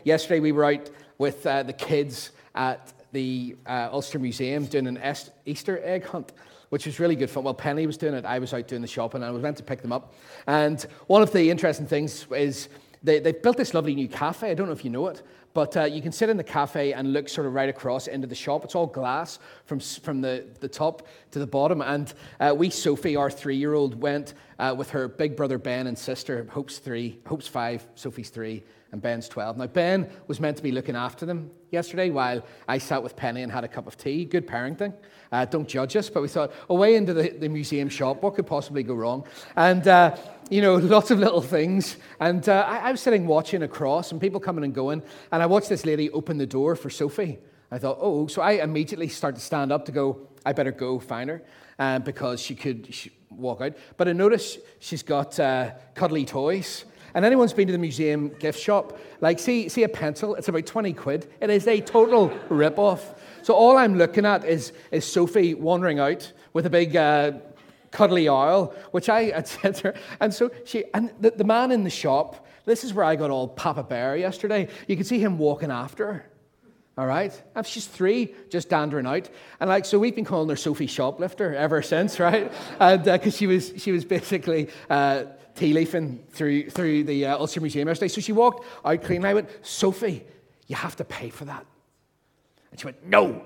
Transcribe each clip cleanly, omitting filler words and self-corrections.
yesterday we were out with the kids at the Ulster Museum doing an Easter egg hunt, which was really good fun. Well, Penny was doing it. I was out doing the shopping, and I was meant to pick them up. And one of the interesting things is they've built this lovely new cafe. I don't know if you know it, but you can sit in the cafe and look sort of right across into the shop. It's all glass from the top to the bottom. And Sophie, our 3-year-old, went with her big brother Ben and sister. Hope's 5, Sophie's 3, and Ben's 12. Now, Ben was meant to be looking after them yesterday while I sat with Penny and had a cup of tea. Good parenting. Don't judge us, but we thought, away into the museum shop, what could possibly go wrong? And, lots of little things. And I was sitting watching across and people coming and going, and I watched this lady open the door for Sophie. I thought, so I immediately start to stand up to go, I better go find her, because she could walk out. But I noticed she's got cuddly toys. And anyone's been to the museum gift shop, like, see a pencil, it's about 20 quid. It is a total rip-off. So all I'm looking at is Sophie wandering out with a big cuddly owl, which I said to her. And so the man in the shop, this is where I got all Papa Bear yesterday. You could see him walking after her. All right? And she's 3, just dandering out. And so we've been calling her Sophie Shoplifter ever since, right? And because she was basically tea leafing through the Ulster Museum yesterday. So she walked out clean. And I went, Sophie, you have to pay for that. And she went, no.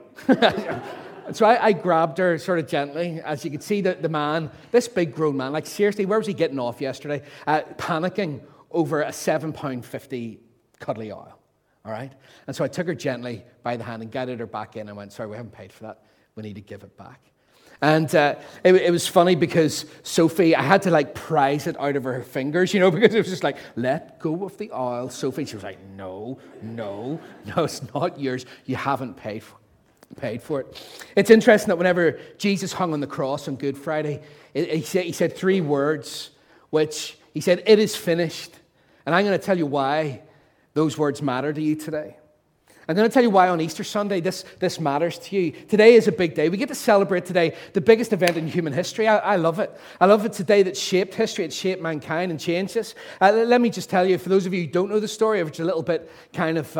And so I grabbed her sort of gently. As you could see, the man, this big grown man, like seriously, where was he getting off yesterday? Panicking over a £7.50 cuddly owl. All right? And so I took her gently by the hand and guided her back in and went, sorry, we haven't paid for that. We need to give it back. And it was funny because Sophie, I had to prise it out of her fingers, because it was just let go of the oil, Sophie. She was like, no, it's not yours. You haven't paid for it. It's interesting that whenever Jesus hung on the cross on Good Friday, he said 3 words, which he said, it is finished. And I'm going to tell you why those words matter to you today. I'm going to tell you why on Easter Sunday this matters to you. Today is a big day. We get to celebrate today the biggest event in human history. I love it. I love it today that shaped history. It shaped mankind and changed us. Let me just tell you, for those of you who don't know the story, which is a little bit kind of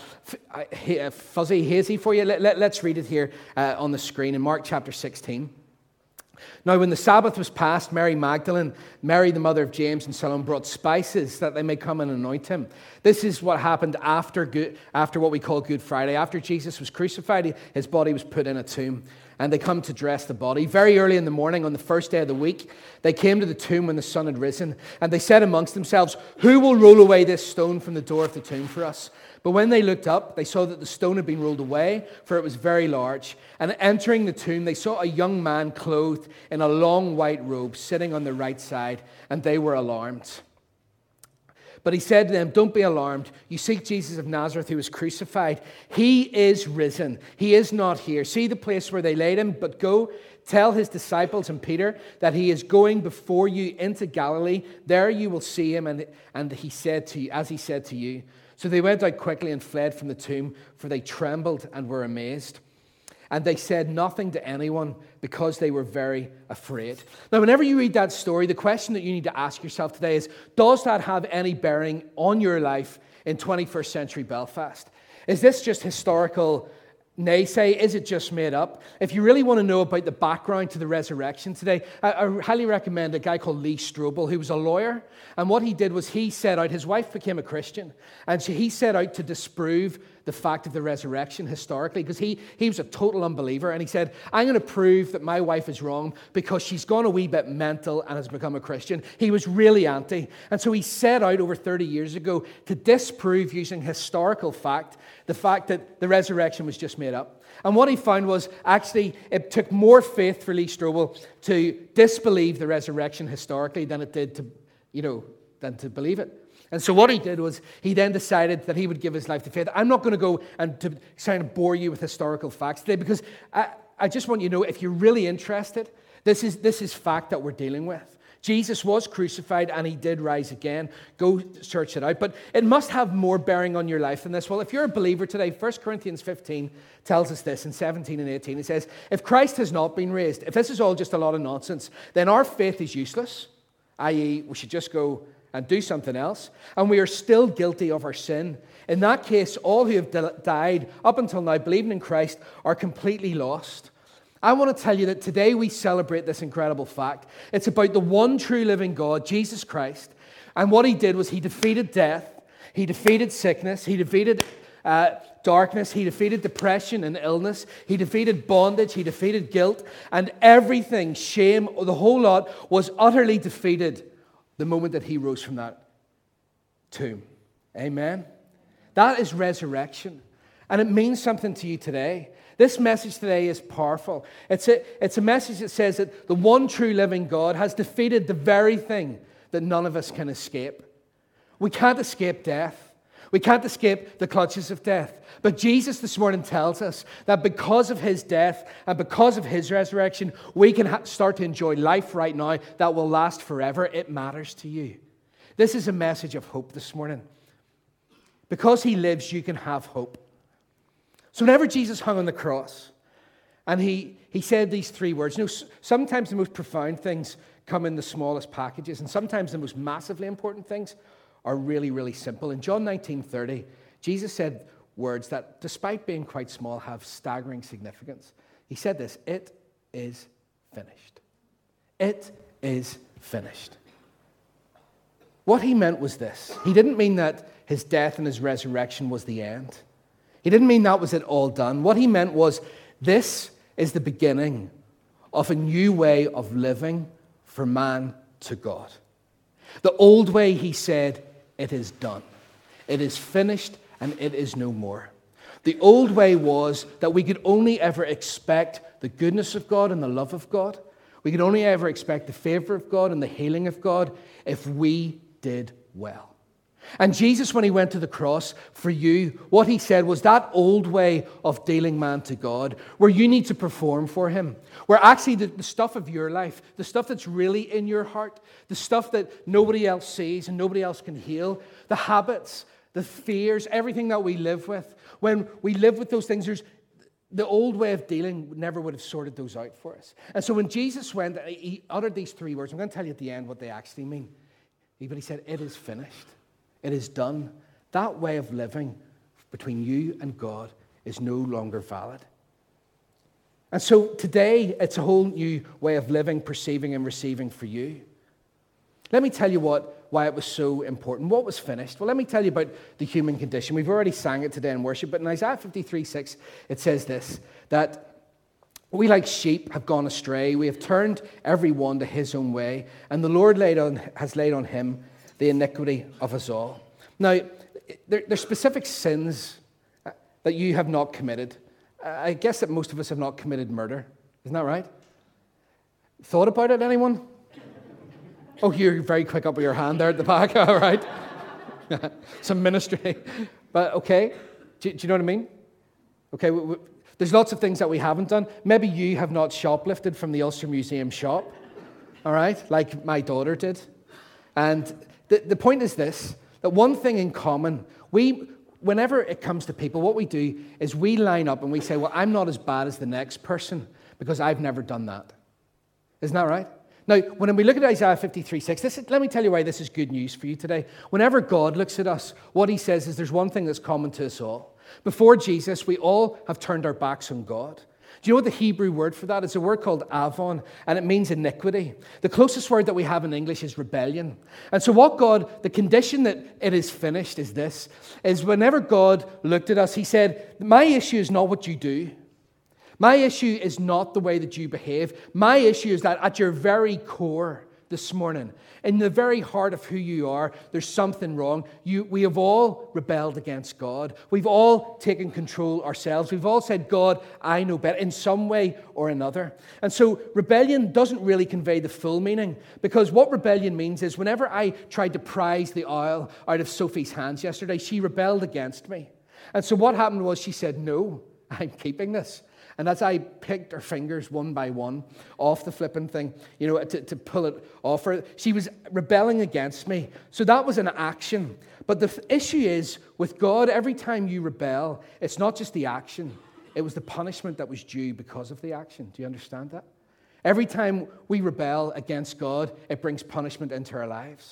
fuzzy, hazy for you, let's read it here on the screen in Mark chapter 16. Now, when the Sabbath was past, Mary Magdalene, Mary the mother of James and Salome, brought spices that they may come and anoint him. This is what happened after what we call Good Friday. After Jesus was crucified, his body was put in a tomb, and they come to dress the body. Very early in the morning, on the first day of the week, they came to the tomb when the sun had risen, and they said amongst themselves, who will roll away this stone from the door of the tomb for us? But when they looked up, they saw that the stone had been rolled away, for it was very large. And entering the tomb, they saw a young man clothed in a long white robe sitting on the right side, and they were alarmed. But he said to them, don't be alarmed. You seek Jesus of Nazareth who was crucified. He is risen. He is not here. See the place where they laid him, but go tell his disciples and Peter that he is going before you into Galilee. There you will see him, and he said to you, as he said to you. So they went out quickly and fled from the tomb, for they trembled and were amazed. And they said nothing to anyone because they were very afraid. Now, whenever you read that story, the question that you need to ask yourself today is, does that have any bearing on your life in 21st century Belfast? Is this just historical naysay? Is it just made up? If you really want to know about the background to the resurrection today, I highly recommend a guy called Lee Strobel, who was a lawyer. And what he did was he set out, his wife became a Christian, and so he set out to disprove the fact of the resurrection historically, because he was a total unbeliever, and he said, I'm going to prove that my wife is wrong because she's gone a wee bit mental and has become a Christian. He was really anti. And so he set out over 30 years ago to disprove, using historical fact, the fact that the resurrection was just made up. And what he found was, actually, it took more faith for Lee Strobel to disbelieve the resurrection historically than it did to believe it. And so what he did was, he then decided that he would give his life to faith. I'm not going to go and to try and bore you with historical facts today, because I just want you to know, if you're really interested, this is fact that we're dealing with. Jesus was crucified and he did rise again. Go search it out. But it must have more bearing on your life than this. Well, if you're a believer today, 1 Corinthians 15 tells us this in 17 and 18. It says, if Christ has not been raised, if this is all just a lot of nonsense, then our faith is useless, i.e. we should just go and do something else, and we are still guilty of our sin. In that case, all who have died up until now believing in Christ are completely lost. I want to tell you that today we celebrate this incredible fact. It's about the one true living God, Jesus Christ, and what he did was he defeated death, he defeated sickness, he defeated darkness, he defeated depression and illness, he defeated bondage, he defeated guilt, and everything, shame, the whole lot was utterly defeated the moment that he rose from that tomb. Amen? That is resurrection, and it means something to you today. This message today is powerful. It's a message that says that the one true living God has defeated the very thing that none of us can escape. We can't escape death. We can't escape the clutches of death. But Jesus this morning tells us that because of his death and because of his resurrection, we can start to enjoy life right now that will last forever. It matters to you. This is a message of hope this morning. Because he lives, you can have hope. So whenever Jesus hung on the cross, and he said these three words, sometimes the most profound things come in the smallest packages, and sometimes the most massively important things are really, really simple. In John 19:30, Jesus said words that, despite being quite small, have staggering significance. He said this: "It is finished." It is finished. What he meant was this. He didn't mean that his death and his resurrection was the end. He didn't mean that was it all done. What he meant was, this is the beginning of a new way of living for man to God. The old way, he said, it is done. It is finished and it is no more. The old way was that we could only ever expect the goodness of God and the love of God. We could only ever expect the favor of God and the healing of God if we did well. And Jesus, when he went to the cross for you, what he said was that old way of dealing man to God, where you need to perform for him, where actually the stuff of your life, the stuff that's really in your heart, the stuff that nobody else sees and nobody else can heal, the habits, the fears, everything that we live with, when we live with those things, the old way of dealing never would have sorted those out for us. And so when Jesus went, he uttered these three words. I'm going to tell you at the end what they actually mean. But he said, it is finished. It is done. That way of living between you and God is no longer valid. And so today, it's a whole new way of living, perceiving, and receiving for you. Let me tell you why it was so important. What was finished? Well, let me tell you about the human condition. We've already sang it today in worship, but in Isaiah 53:6, it says this, that we like sheep have gone astray. We have turned every one to his own way, and the Lord has laid on him the iniquity of us all. Now, there's specific sins that you have not committed. I guess that most of us have not committed murder. Isn't that right? Thought about it, anyone? Oh, you're very quick up with your hand there at the back. All right. Some ministry. But okay. Do you know what I mean? Okay. There's lots of things that we haven't done. Maybe you have not shoplifted from the Ulster Museum shop. All right. Like my daughter did. And the point is this, that one thing in common, whenever it comes to people, what we do is we line up and we say, well, I'm not as bad as the next person because I've never done that. Isn't that right? Now, when we look at Isaiah 53:6, let me tell you why this is good news for you today. Whenever God looks at us, what he says is there's one thing that's common to us all. Before Jesus, we all have turned our backs on God. Do you know what the Hebrew word for that is? A word called avon, and it means iniquity. The closest word that we have in English is rebellion. And so the condition that it is finished is this, is whenever God looked at us, he said, my issue is not what you do. My issue is not the way that you behave. My issue is that at your very core this morning, in the very heart of who you are, there's something wrong. We have all rebelled against God. We've all taken control ourselves. We've all said, God, I know better, in some way or another. And so rebellion doesn't really convey the full meaning, because what rebellion means is whenever I tried to prize the oil out of Sophie's hands yesterday, she rebelled against me. And so what happened was she said, no, I'm keeping this. And as I picked her fingers one by one off the flipping thing, to pull it off her, she was rebelling against me. So that was an action. But the issue is, with God, every time you rebel, it's not just the action. It was the punishment that was due because of the action. Do you understand that? Every time we rebel against God, it brings punishment into our lives.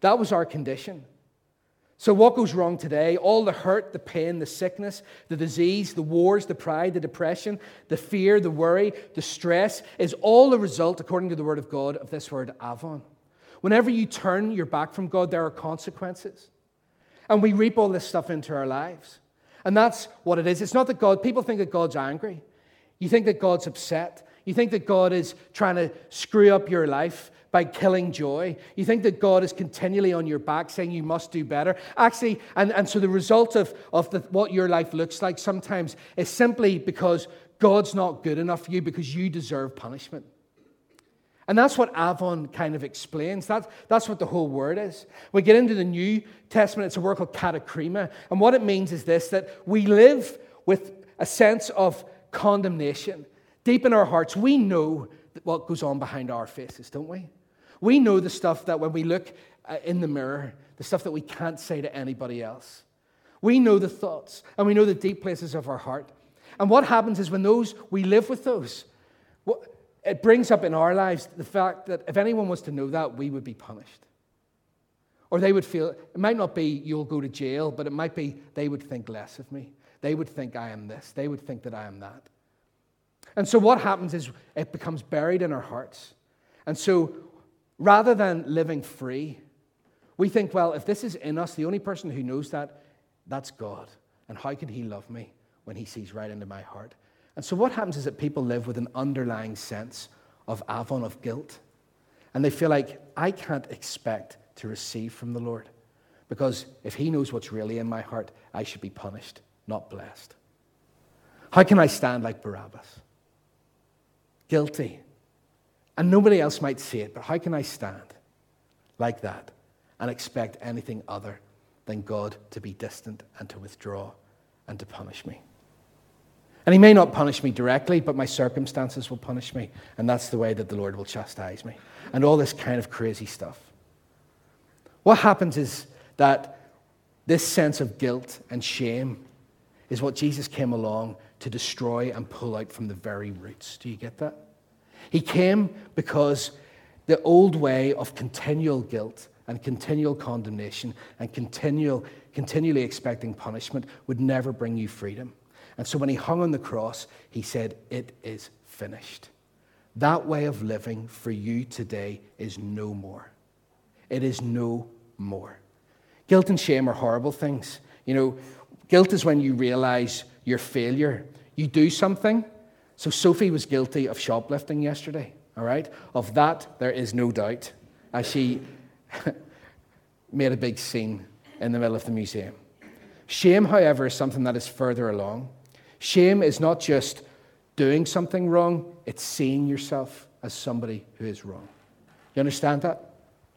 That was our condition. So what goes wrong today? All the hurt, the pain, the sickness, the disease, the wars, the pride, the depression, the fear, the worry, the stress is all the result, according to the Word of God, of this word Avon. Whenever you turn your back from God, there are consequences. And we reap all this stuff into our lives. And that's what it is. It's not that people think that God's angry. You think that God's upset. You think that God is trying to screw up your life by killing joy. You think that God is continually on your back saying you must do better. Actually, and so the result of what your life looks like sometimes is simply because God's not good enough for you because you deserve punishment. And that's what Avon kind of explains. That's what the whole word is. We get into the New Testament, it's a word called katakrima. And what it means is this, that we live with a sense of condemnation. Deep in our hearts, we know what goes on behind our faces, don't we? We know the stuff that when we look in the mirror, the stuff that we can't say to anybody else. We know the thoughts, and we know the deep places of our heart. And what happens is when we live with those, it brings up in our lives the fact that if anyone was to know that, we would be punished. Or they would feel, it might not be you'll go to jail, but it might be they would think less of me. They would think I am this. They would think that I am that. And so what happens is it becomes buried in our hearts. And so rather than living free, we think, well, if this is in us, the only person who knows that, that's God. And how can he love me when he sees right into my heart? And so what happens is that people live with an underlying sense of Avon, of guilt. And they feel like, I can't expect to receive from the Lord. Because if he knows what's really in my heart, I should be punished, not blessed. How can I stand like Barabbas? Guilty. And nobody else might see it, but how can I stand like that and expect anything other than God to be distant and to withdraw and to punish me? And he may not punish me directly, but my circumstances will punish me. And that's the way that the Lord will chastise me. And all this kind of crazy stuff. What happens is that this sense of guilt and shame is what Jesus came along to destroy and pull out from the very roots. Do you get that? He came because the old way of continual guilt and continual condemnation and continually expecting punishment would never bring you freedom. And so when he hung on the cross, he said, it is finished. That way of living for you today is no more. It is no more. Guilt and shame are horrible things. You know, guilt is when you realize your failure. You do something. So Sophie was guilty of shoplifting yesterday, all right? Of that, there is no doubt, as she made a big scene in the middle of the museum. Shame, however, is something that is further along. Shame is not just doing something wrong, it's seeing yourself as somebody who is wrong. You understand that?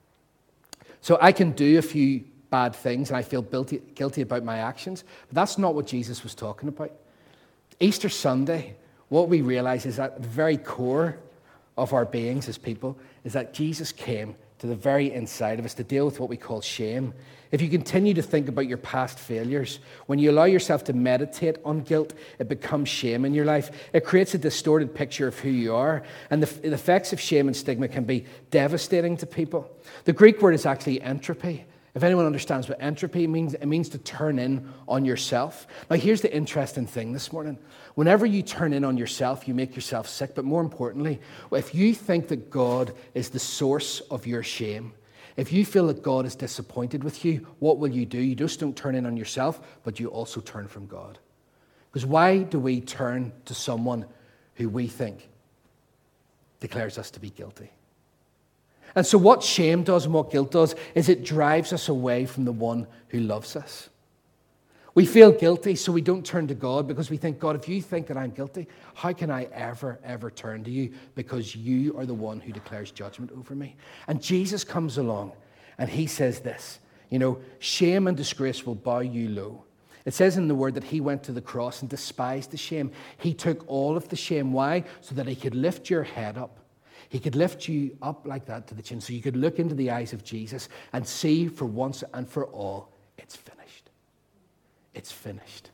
So I can do a few bad things and I feel guilty about my actions, but that's not what Jesus was talking about. Easter Sunday, what we realize is that the very core of our beings as people is that Jesus came to the very inside of us to deal with what we call shame. If you continue to think about your past failures, when you allow yourself to meditate on guilt, it becomes shame in your life. It creates a distorted picture of who you are, and the effects of shame and stigma can be devastating to people. The Greek word is actually entropy. If anyone understands what entropy means, it means to turn in on yourself. Now, here's the interesting thing this morning. Whenever you turn in on yourself, you make yourself sick. But more importantly, if you think that God is the source of your shame, if you feel that God is disappointed with you, what will you do? You just don't turn in on yourself, but you also turn from God. Because why do we turn to someone who we think declares us to be guilty? And so what shame does and what guilt does is it drives us away from the one who loves us. We feel guilty, so we don't turn to God because we think, God, if you think that I'm guilty, how can I ever turn to you? Because you are the one who declares judgment over me. And Jesus comes along and he says this, shame and disgrace will bow you low. It says in the word that he went to the cross and despised the shame. He took all of the shame. Why? So that he could lift your head up. He could lift you up like that to the chin so you could look into the eyes of Jesus and see for once and for all, it's finished. It's finished.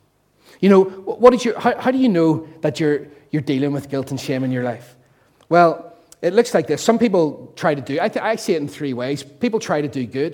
How do you know that you're dealing with guilt and shame in your life? Well, it looks like this. Some people try to do, I see it in three ways. People try to do good.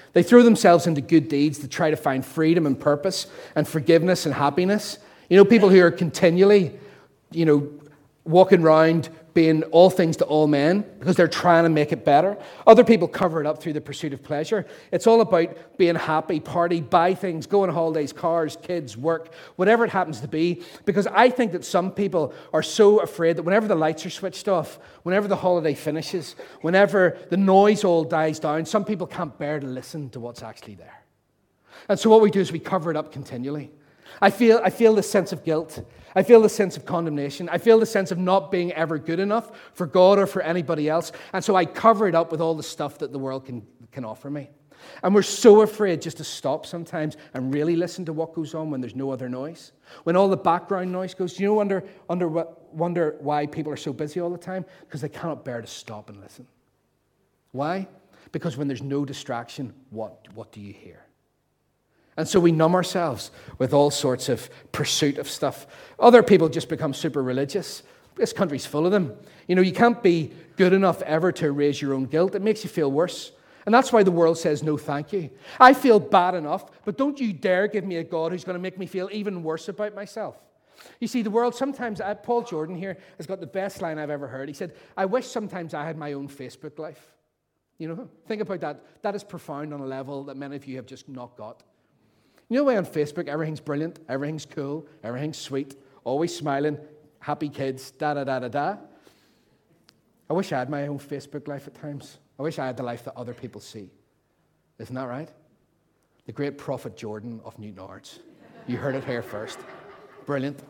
They throw themselves into good deeds to try to find freedom and purpose and forgiveness and happiness. You know, people who are continually, walking around being all things to all men because they're trying to make it better. Other people cover it up through the pursuit of pleasure. It's all about being happy, party, buy things, go on holidays, cars, kids, work, whatever it happens to be. Because I think that some people are so afraid that whenever the lights are switched off, whenever the holiday finishes, whenever the noise all dies down, some people can't bear to listen to what's actually there. And so what we do is we cover it up continually. I feel this sense of guilt. I feel the sense of condemnation. I feel the sense of not being ever good enough for God or for anybody else. And so I cover it up with all the stuff that the world can offer me. And we're so afraid just to stop sometimes and really listen to what goes on when there's no other noise. When all the background noise goes, do you wonder why people are so busy all the time? Because they cannot bear to stop and listen. Why? Because when there's no distraction, what do you hear? And so we numb ourselves with all sorts of pursuit of stuff. Other people just become super religious. This country's full of them. You can't be good enough ever to erase your own guilt. It makes you feel worse. And that's why the world says no thank you. I feel bad enough, but don't you dare give me a God who's going to make me feel even worse about myself. You see, the world sometimes, Paul Jordan here has got the best line I've ever heard. He said, I wish sometimes I had my own Facebook life. Think about that. That is profound on a level that many of you have just not got. The way on Facebook, everything's brilliant, everything's cool, everything's sweet, always smiling, happy kids, da-da-da-da-da. I wish I had my own Facebook life at times. I wish I had the life that other people see. Isn't that right? The great prophet Jordan of Newton Arts. You heard it here first. Brilliant.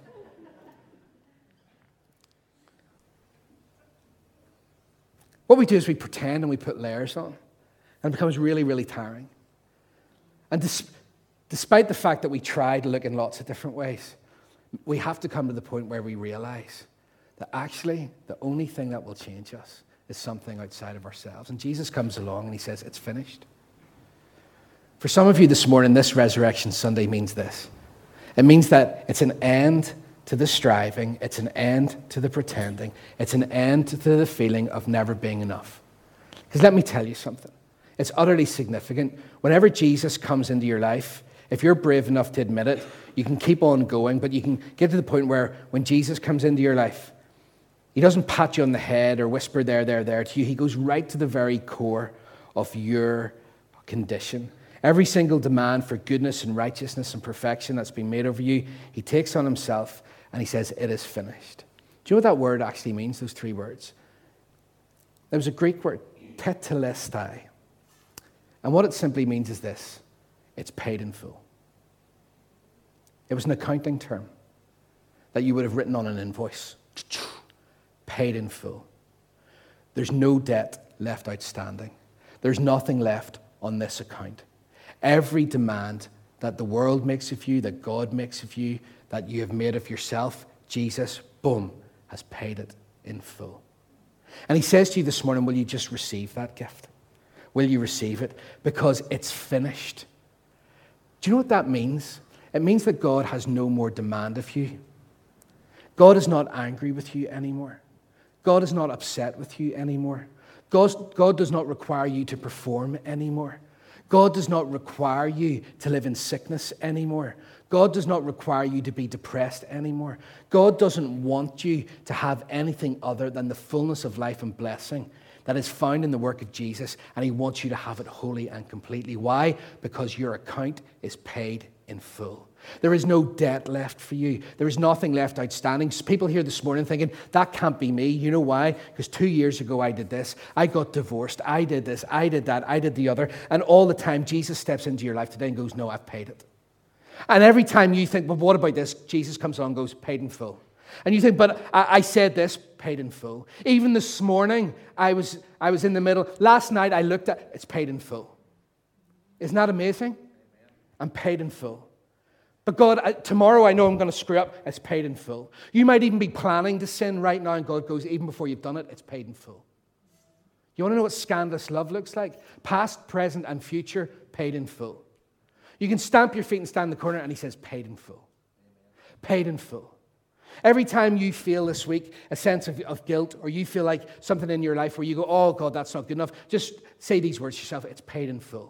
What we do is we pretend and we put layers on. And it becomes really, really tiring. And despite the fact that we try to look in lots of different ways, we have to come to the point where we realize that actually the only thing that will change us is something outside of ourselves. And Jesus comes along and he says, it's finished. For some of you this morning, this Resurrection Sunday means this. It means that it's an end to the striving. It's an end to the pretending. It's an end to the feeling of never being enough. Because let me tell you something. It's utterly significant. Whenever Jesus comes into your life, if you're brave enough to admit it, you can keep on going, but you can get to the point where when Jesus comes into your life, he doesn't pat you on the head or whisper there to you. He goes right to the very core of your condition. Every single demand for goodness and righteousness and perfection that's been made over you, he takes on himself and he says, it is finished. Do you know what that word actually means, those three words? There was a Greek word, tetelestai. And what it simply means is this. It's paid in full. It was an accounting term that you would have written on an invoice. Paid in full. There's no debt left outstanding. There's nothing left on this account. Every demand that the world makes of you, that God makes of you, that you have made of yourself, Jesus, boom, has paid it in full. And he says to you this morning, will you just receive that gift? Will you receive it? Because it's finished. Do you know what that means? It means that God has no more demand of you. God is not angry with you anymore. God is not upset with you anymore. God does not require you to perform anymore. God does not require you to live in sickness anymore. God does not require you to be depressed anymore. God doesn't want you to have anything other than the fullness of life and blessing that is found in the work of Jesus, and he wants you to have it wholly and completely. Why? Because your account is paid in full. There is no debt left for you. There is nothing left outstanding. People here this morning thinking, that can't be me. You know why? Because 2 years ago I did this. I got divorced. I did this. I did that. I did the other. And all the time Jesus steps into your life today and goes, no, I've paid it. And every time you think, well, what about this? Jesus comes along and goes, paid in full. And you think, but I said this, paid in full. Even this morning, I was in the middle. Last night, I looked at, it's paid in full. Isn't that amazing? I'm paid in full. But God, tomorrow I know I'm going to screw up. It's paid in full. You might even be planning to sin right now, and God goes, even before you've done it, it's paid in full. You want to know what scandalous love looks like? Past, present, and future, paid in full. You can stamp your feet and stand in the corner, and he says, paid in full. Paid in full. Every time you feel this week a sense of guilt, or you feel like something in your life where you go, oh God, that's not good enough, just say these words to yourself, it's paid in full.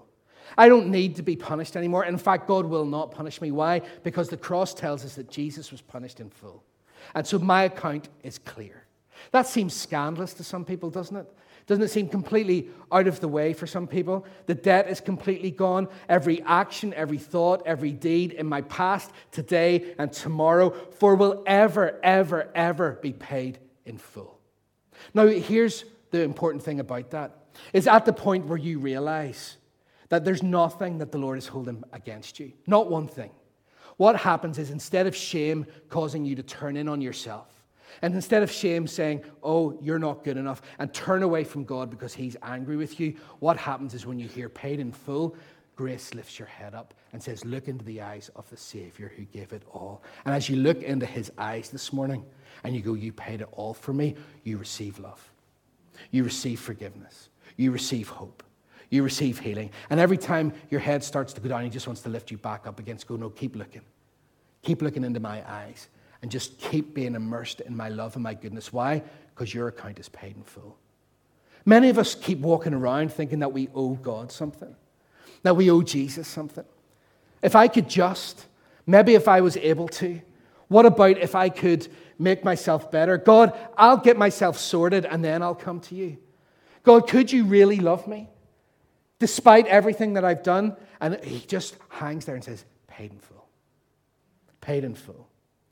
I don't need to be punished anymore. In fact, God will not punish me. Why? Because the cross tells us that Jesus was punished in full. And so my account is clear. That seems scandalous to some people, doesn't it? Doesn't it seem completely out of the way for some people? The debt is completely gone. Every action, every thought, every deed in my past, today, and tomorrow will ever, ever, ever be paid in full. Now, here's the important thing about that. It's at the point where you realize that there's nothing that the Lord is holding against you. Not one thing. What happens is, instead of shame causing you to turn in on yourself, and instead of shame saying, oh, you're not good enough, and turn away from God because he's angry with you, what happens is when you hear paid in full, grace lifts your head up and says, look into the eyes of the Savior who gave it all. And as you look into his eyes this morning and you go, you paid it all for me, you receive love. You receive forgiveness. You receive hope. You receive healing. And every time your head starts to go down, he just wants to lift you back up again. Go, no, keep looking. Keep looking into my eyes. And just keep being immersed in my love and my goodness. Why? Because your account is paid in full. Many of us keep walking around thinking that we owe God something, that we owe Jesus something. If I could just, maybe if I was able to, what about if I could make myself better? God, I'll get myself sorted and then I'll come to you. God, could you really love me? Despite everything that I've done? And he just hangs there and says, paid in full. Paid in full.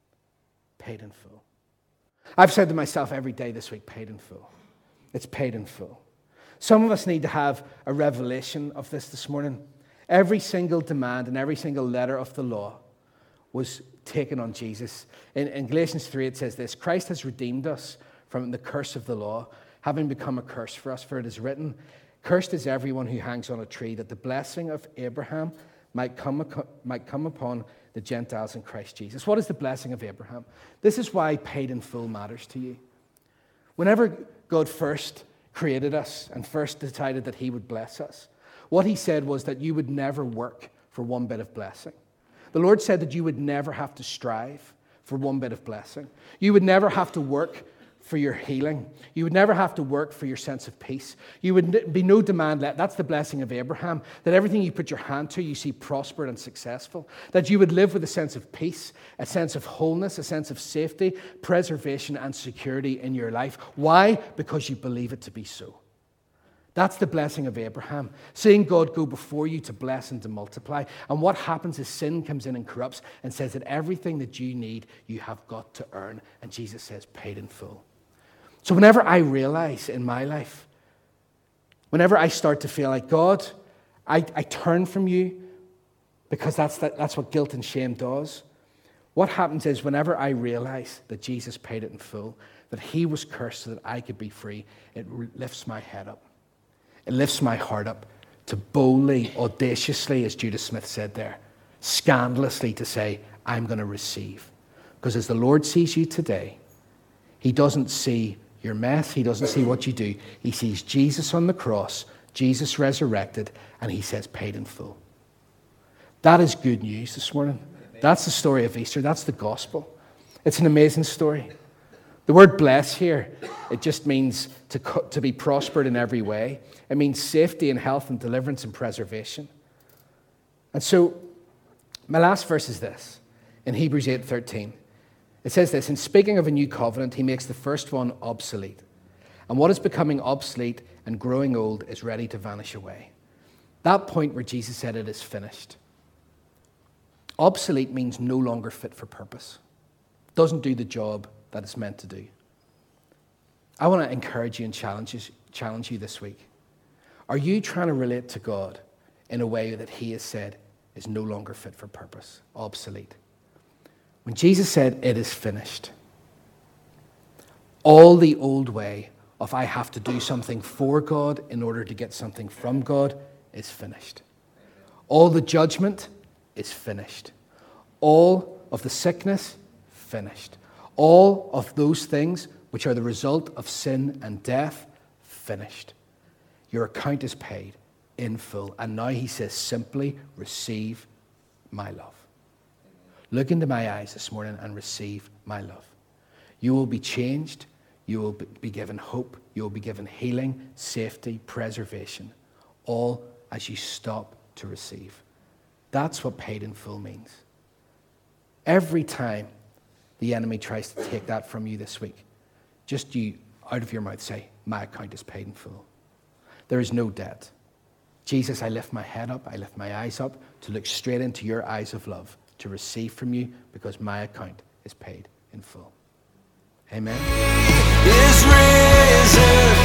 Paid in full. I've said to myself every day this week, paid in full. It's paid in full. Some of us need to have a revelation of this morning. Every single demand and every single letter of the law was taken on Jesus. In Galatians 3 it says this, Christ has redeemed us from the curse of the law, having become a curse for us, for it is written, cursed is everyone who hangs on a tree, that the blessing of Abraham might come upon the Gentiles in Christ Jesus. What is the blessing of Abraham? This is why paid in full matters to you. Whenever God first created us and first decided that he would bless us, what he said was that you would never work for one bit of blessing. The Lord said that you would never have to strive for one bit of blessing. You would never have to work for your healing. You would never have to work for your sense of peace. You would be no demand let. That's the blessing of Abraham, that everything you put your hand to, you see prospered and successful. That you would live with a sense of peace, a sense of wholeness, a sense of safety, preservation, and security in your life. Why? Because you believe it to be so. That's the blessing of Abraham. Seeing God go before you to bless and to multiply. And what happens is sin comes in and corrupts and says that everything that you need, you have got to earn. And Jesus says, paid in full. So whenever I realize in my life, whenever I start to feel like, God, I turn from you, because that's what guilt and shame does. What happens is whenever I realize that Jesus paid it in full, that he was cursed so that I could be free, it lifts my head up. It lifts my heart up to boldly, audaciously, as Judah Smith said there, scandalously to say, I'm going to receive. Because as the Lord sees you today, he doesn't see your mess. He doesn't see what you do. He sees Jesus on the cross, Jesus resurrected, and he says, paid in full. That is good news this morning. That's the story of Easter. That's the gospel. It's an amazing story. The word bless here, it just means to be prospered in every way. It means safety and health and deliverance and preservation. And so, my last verse is this, in Hebrews 8:13. It says this, in speaking of a new covenant, he makes the first one obsolete. And what is becoming obsolete and growing old is ready to vanish away. That point where Jesus said it is finished. Obsolete means no longer fit for purpose. Doesn't do the job that it's meant to do. I want to encourage you and challenge you this week. Are you trying to relate to God in a way that he has said is no longer fit for purpose, obsolete? When Jesus said, it is finished, all the old way of I have to do something for God in order to get something from God is finished. All the judgment is finished. All of the sickness, finished. All of those things which are the result of sin and death, finished. Your account is paid in full. And now he says, simply receive my love. Look into my eyes this morning and receive my love. You will be changed. You will be given hope. You will be given healing, safety, preservation. All as you stop to receive. That's what paid in full means. Every time the enemy tries to take that from you this week, just you, out of your mouth, say, my account is paid in full. There is no debt. Jesus, I lift my head up, I lift my eyes up to look straight into your eyes of love, to receive from you, because my account is paid in full. Amen.